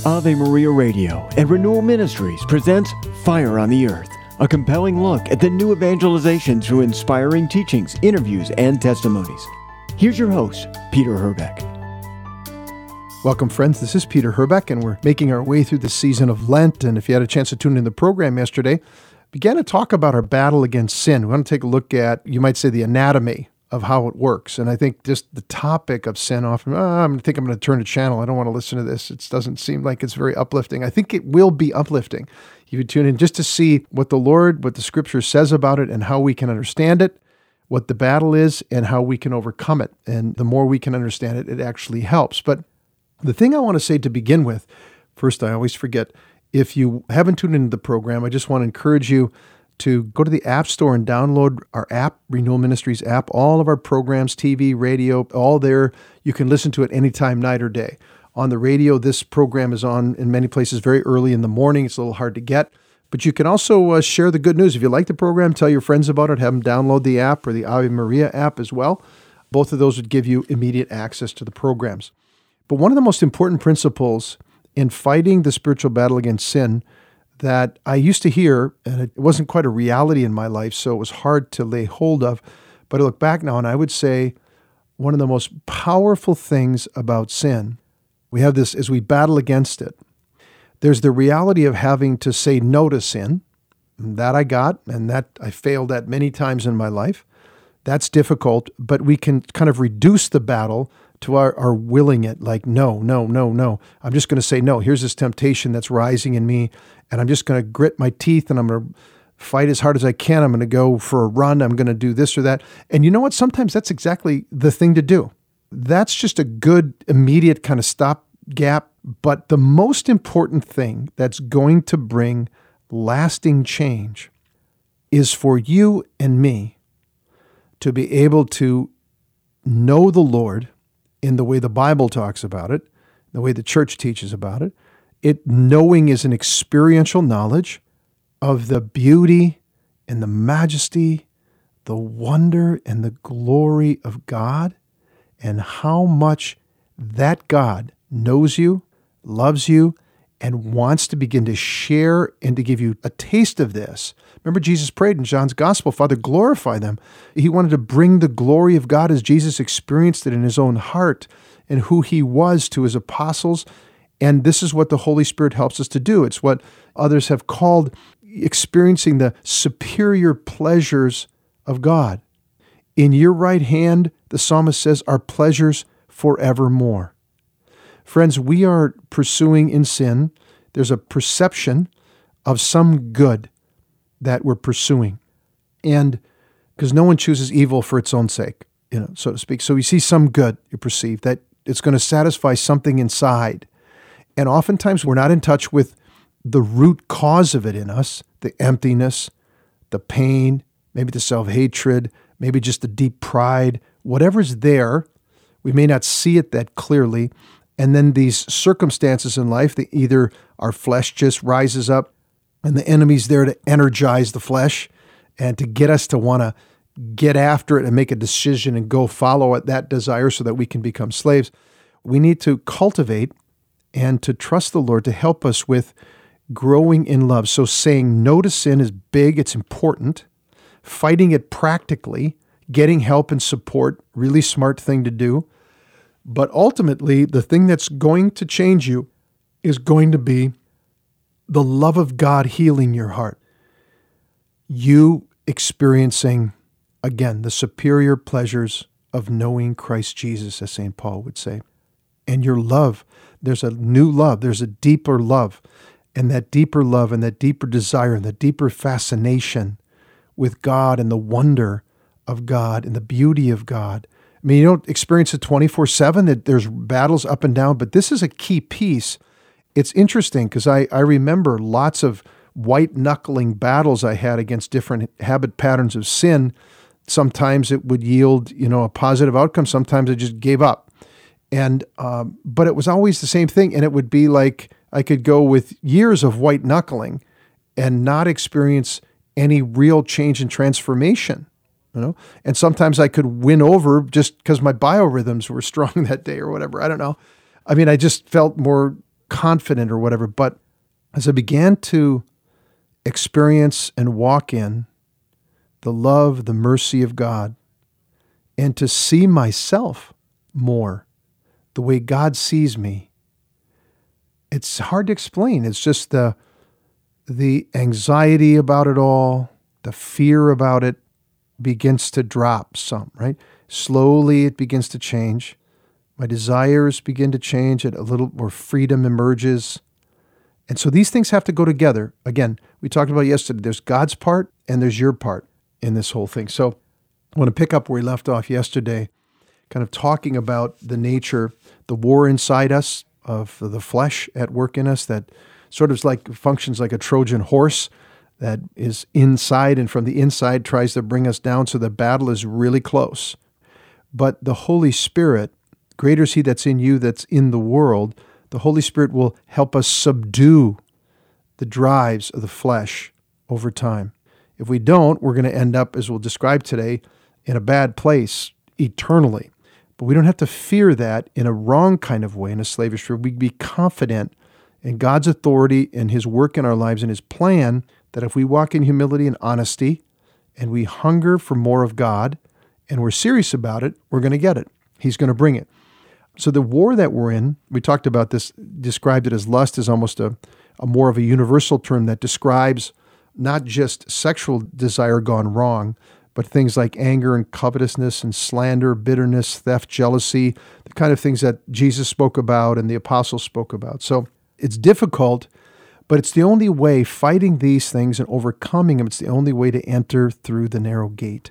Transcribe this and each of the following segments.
Ave Maria Radio and Renewal Ministries presents Fire on the Earth, a compelling look at the new evangelization through inspiring teachings, interviews, and testimonies. Here's your host, Peter Herbeck. Welcome, friends. This is Peter Herbeck, and we're making our way through the season of Lent. And if you had a chance to tune in the program yesterday, began to talk about our battle against sin. We want to take a look at, you might say, the anatomy of how it works. And I think just the topic of sin often, I'm going to turn the channel. I don't want to listen to this. It doesn't seem like it's very uplifting. I think it will be uplifting. You would tune in just to see what the Scripture says about it and how we can understand it, what the battle is, and how we can overcome it. And the more we can understand it, it actually helps. But the thing I want to say to begin with, first, I always forget, if you haven't tuned into the program, I just want to encourage you to go to the App Store and download our app, Renewal Ministries app. All of our programs, TV, radio, all there. You can listen to it anytime, night or day. On the radio, this program is on in many places very early in the morning. It's a little hard to get. But you can also share the good news. If you like the program, tell your friends about it. Have them download the app or the Ave Maria app as well. Both of those would give you immediate access to the programs. But one of the most important principles in fighting the spiritual battle against sin that I used to hear, and it wasn't quite a reality in my life, so it was hard to lay hold of, but I look back now and I would say one of the most powerful things about sin, we have this as we battle against it. There's the reality of having to say no to sin, and that I got, and that I failed at many times in my life. That's difficult, but we can kind of reduce the battle to our willing it, like, no. I'm just going to say no. Here's this temptation that's rising in me, and I'm just going to grit my teeth, and I'm going to fight as hard as I can. I'm going to go for a run. I'm going to do this or that. And you know what? Sometimes that's exactly the thing to do. That's just a good, immediate kind of stopgap. But the most important thing that's going to bring lasting change is for you and me to be able to know the Lord in the way the Bible talks about it, the way the church teaches about it. Knowing is an experiential knowledge of the beauty and the majesty, the wonder and the glory of God, and how much that God knows you, loves you, and wants to begin to share and to give you a taste of this. Remember, Jesus prayed in John's Gospel, Father, glorify them. He wanted to bring the glory of God as Jesus experienced it in his own heart and who he was to his apostles. And this is what the Holy Spirit helps us to do. It's what others have called experiencing the superior pleasures of God. In your right hand, the psalmist says, are pleasures forevermore. Friends, we are pursuing in sin. There's a perception of some good that we're pursuing. And because no one chooses evil for its own sake, so to speak. So you see some good you perceive that it's going to satisfy something inside. And oftentimes we're not in touch with the root cause of it in us, the emptiness, the pain, maybe the self-hatred, maybe just the deep pride, whatever's there. We may not see it that clearly. And then these circumstances in life, either our flesh just rises up and the enemy's there to energize the flesh and to get us to want to get after it and make a decision and go follow that desire so that we can become slaves. We need to cultivate and to trust the Lord to help us with growing in love. So saying no to sin is big, it's important. Fighting it practically, getting help and support, really smart thing to do. But ultimately, the thing that's going to change you is going to be the love of God healing your heart. You experiencing, again, the superior pleasures of knowing Christ Jesus, as St. Paul would say. And your love, there's a new love, there's a deeper love. And that deeper love and that deeper desire and that deeper fascination with God and the wonder of God and the beauty of God. I mean, you don't experience it 24/7, that there's battles up and down, but this is a key piece. It's interesting because I remember lots of white-knuckling battles I had against different habit patterns of sin. Sometimes it would yield, a positive outcome. Sometimes I just gave up. And but it was always the same thing. And it would be like I could go with years of white-knuckling and not experience any real change and transformation. And sometimes I could win over just because my biorhythms were strong that day or whatever. I don't know. I mean, I just felt more confident or whatever. But as I began to experience and walk in the love, the mercy of God, and to see myself more the way God sees me, it's hard to explain. It's just the anxiety about it all, the fear about it begins to drop some, right? Slowly it begins to change. My desires begin to change, and a little more freedom emerges. And so these things have to go together. Again, we talked about yesterday, there's God's part and there's your part in this whole thing. So I want to pick up where we left off yesterday, kind of talking about the nature, the war inside us of the flesh at work in us that sort of functions like a Trojan horse that is inside and from the inside tries to bring us down. So the battle is really close. But the Holy Spirit, greater is He that's in you that's in the world, the Holy Spirit will help us subdue the drives of the flesh over time. If we don't, we're going to end up, as we'll describe today, in a bad place eternally. But we don't have to fear that in a wrong kind of way, in a slavish fear. We can be confident in God's authority and His work in our lives and His plan, that if we walk in humility and honesty and we hunger for more of God and we're serious about it, we're going to get it. He's going to bring it. So the war that we're in, we talked about this, described it as lust, as almost a more of a universal term that describes not just sexual desire gone wrong, but things like anger and covetousness and slander, bitterness, theft, jealousy, the kind of things that Jesus spoke about and the apostles spoke about. So it's difficult, but it's the only way, fighting these things and overcoming them, it's the only way to enter through the narrow gate,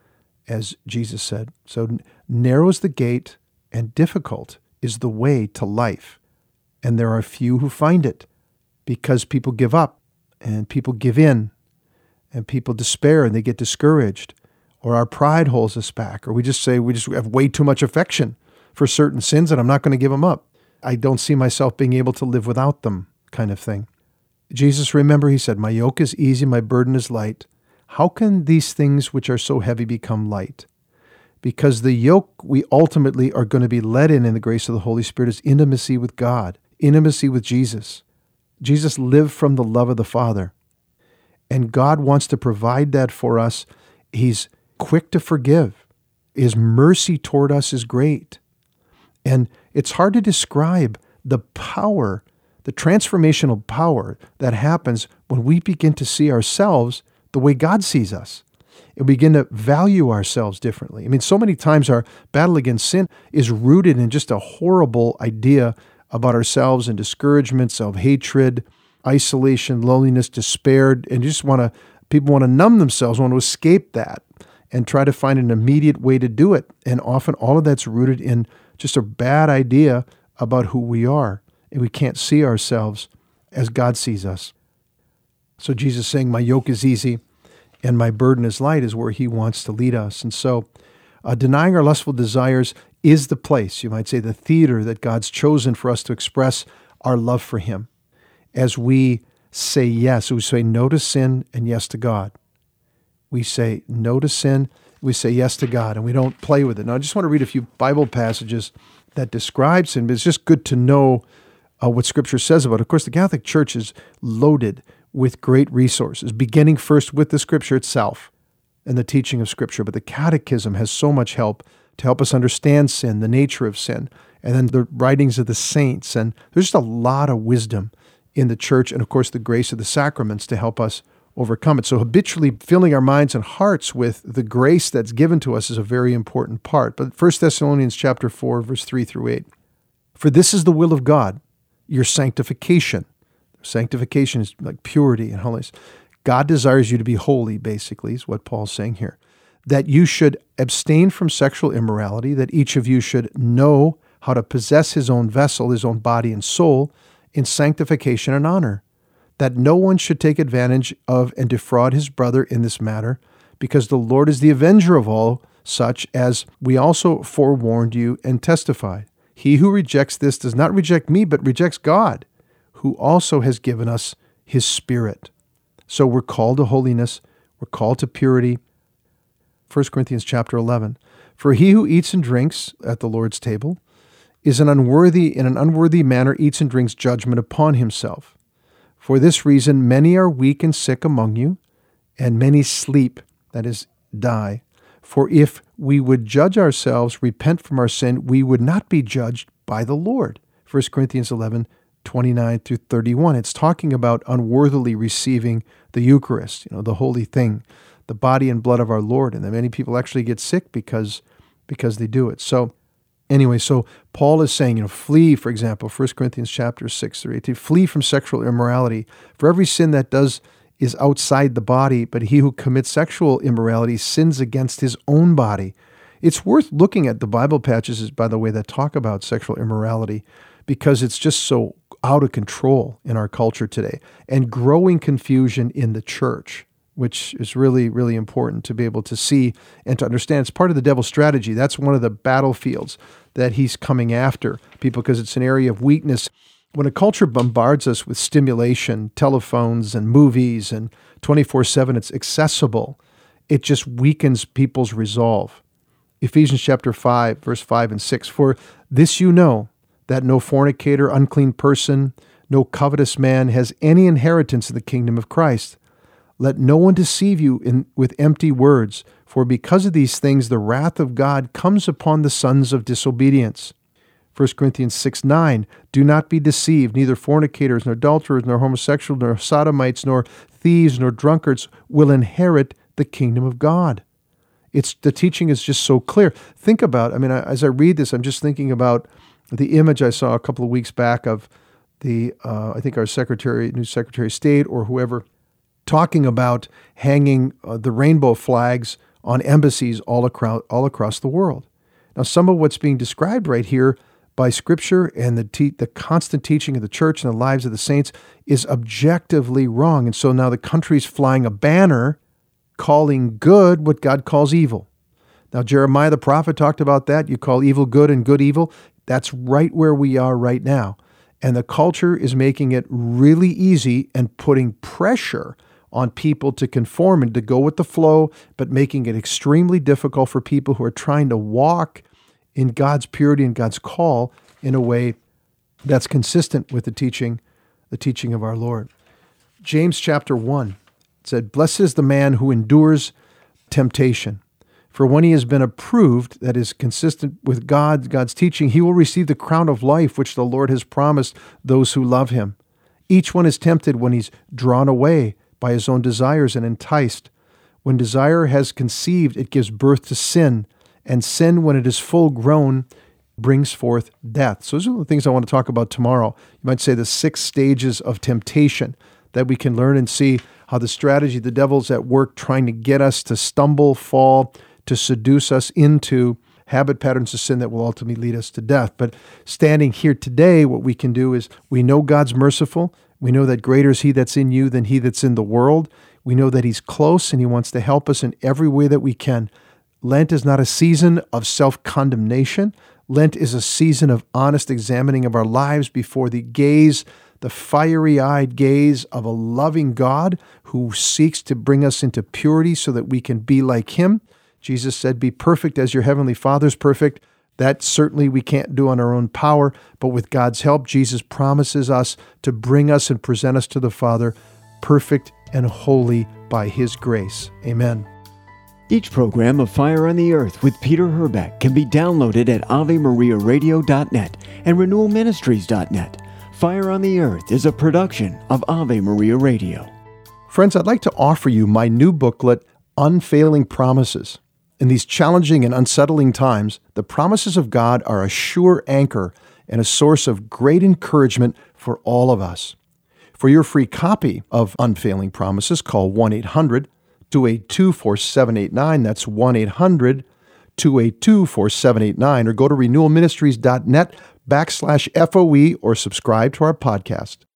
as Jesus said. So narrow is the gate and difficult is the way to life. And there are few who find it because people give up and people give in and people despair and they get discouraged, or our pride holds us back, or we just say we have way too much affection for certain sins and I'm not going to give them up. I don't see myself being able to live without them, kind of thing. Jesus, remember, He said, my yoke is easy, my burden is light. How can these things which are so heavy become light? Because the yoke we ultimately are going to be led in the grace of the Holy Spirit is intimacy with God, intimacy with Jesus. Jesus lived from the love of the Father. And God wants to provide that for us. He's quick to forgive. His mercy toward us is great. And it's hard to describe the power, the transformational power that happens when we begin to see ourselves the way God sees us. And we begin to value ourselves differently. I mean, so many times our battle against sin is rooted in just a horrible idea about ourselves and discouragement, self-hatred, isolation, loneliness, despair, and people want to numb themselves, want to escape that and try to find an immediate way to do it. And often all of that's rooted in just a bad idea about who we are. And we can't see ourselves as God sees us. So Jesus saying, my yoke is easy and my burden is light, is where He wants to lead us. And so denying our lustful desires is the place, you might say, the theater that God's chosen for us to express our love for Him. As we say yes, we say no to sin and yes to God. We say no to sin, we say yes to God, and we don't play with it. Now, I just want to read a few Bible passages that describe sin, but it's just good to know what Scripture says about it. Of course, the Catholic Church is loaded with great resources, beginning first with the Scripture itself and the teaching of Scripture. But the Catechism has so much help to help us understand sin, the nature of sin, and then the writings of the saints. And there's just a lot of wisdom in the Church, and of course the grace of the sacraments to help us overcome it. So habitually filling our minds and hearts with the grace that's given to us is a very important part. But 1 Thessalonians chapter 4, verse 3 through 8. For this is the will of God, your sanctification. Sanctification is like purity and holiness. God desires you to be holy, basically, is what Paul's saying here. That you should abstain from sexual immorality, that each of you should know how to possess his own vessel, his own body and soul, in sanctification and honor, that no one should take advantage of and defraud his brother in this matter, because the Lord is the avenger of all such, as we also forewarned you and testified. He who rejects this does not reject me, but rejects God, who also has given us His Spirit. So we're called to holiness, we're called to purity. 1 Corinthians chapter 11, for he who eats and drinks at the Lord's table is in an unworthy manner eats and drinks judgment upon himself. For this reason, many are weak and sick among you, and many sleep, that is, die. For if we would judge ourselves, repent from our sin, we would not be judged by the Lord. 1 Corinthians 11, 29 through 31. It's talking about unworthily receiving the Eucharist, the holy thing, the body and blood of our Lord. And that many people actually get sick because they do it. So Paul is saying, flee, for example, 1 Corinthians chapter 6 through 18, flee from sexual immorality. For every sin that is outside the body, but he who commits sexual immorality sins against his own body. It's worth looking at the Bible passages, by the way, that talk about sexual immorality, because it's just so out of control in our culture today, and growing confusion in the church, which is really, really important to be able to see and to understand. It's part of the devil's strategy. That's one of the battlefields that he's coming after people, because it's an area of weakness. When a culture bombards us with stimulation, telephones and movies, and 24/7, it's accessible, it just weakens people's resolve. Ephesians chapter 5, verse 5 and 6, for this you know, that no fornicator, unclean person, no covetous man has any inheritance in the kingdom of Christ. Let no one deceive you with empty words, for because of these things the wrath of God comes upon the sons of disobedience. 1 Corinthians 6:9, do not be deceived, neither fornicators, nor adulterers, nor homosexuals, nor sodomites, nor thieves, nor drunkards will inherit the kingdom of God. The teaching is just so clear. Think about, as I read this, I'm just thinking about the image I saw a couple of weeks back of I think our new Secretary of State or whoever, talking about hanging the rainbow flags on embassies all across the world. Now, some of what's being described right here by Scripture and the constant teaching of the church and the lives of the saints is objectively wrong. And so now the country's flying a banner calling good what God calls evil. Now, Jeremiah the prophet talked about that. You call evil good and good evil. That's right where we are right now. And the culture is making it really easy and putting pressure on people to conform and to go with the flow, but making it extremely difficult for people who are trying to walk in God's purity and God's call in a way that's consistent with the teaching of our Lord. James chapter 1 said, blessed is the man who endures temptation. For when he has been approved, that is consistent with God's teaching, he will receive the crown of life which the Lord has promised those who love him. Each one is tempted when he's drawn away by his own desires and enticed. When desire has conceived, it gives birth to sin, and sin, when it is full grown, brings forth death. So those are the things I want to talk about tomorrow. You might say the 6 stages of temptation that we can learn and see how the strategy, the devil's at work trying to get us to stumble, fall, to seduce us into habit patterns of sin that will ultimately lead us to death. But standing here today, what we can do is we know God's merciful. We know that greater is he that's in you than he that's in the world. We know that he's close and he wants to help us in every way that we can. Lent is not a season of self-condemnation. Lent is a season of honest examining of our lives before the fiery-eyed gaze of a loving God who seeks to bring us into purity so that we can be like him. Jesus said, be perfect as your heavenly Father's perfect. That certainly we can't do on our own power, but with God's help, Jesus promises us to bring us and present us to the Father perfect and holy by his grace. Amen. Each program of Fire on the Earth with Peter Herbeck can be downloaded at AveMariaRadio.net and RenewalMinistries.net. Fire on the Earth is a production of Ave Maria Radio. Friends, I'd like to offer you my new booklet, Unfailing Promises. In these challenging and unsettling times, the promises of God are a sure anchor and a source of great encouragement for all of us. For your free copy of Unfailing Promises, call 1-800-282-4789. That's 1-800-282-4789. Or go to renewalministries.net/FOE or subscribe to our podcast.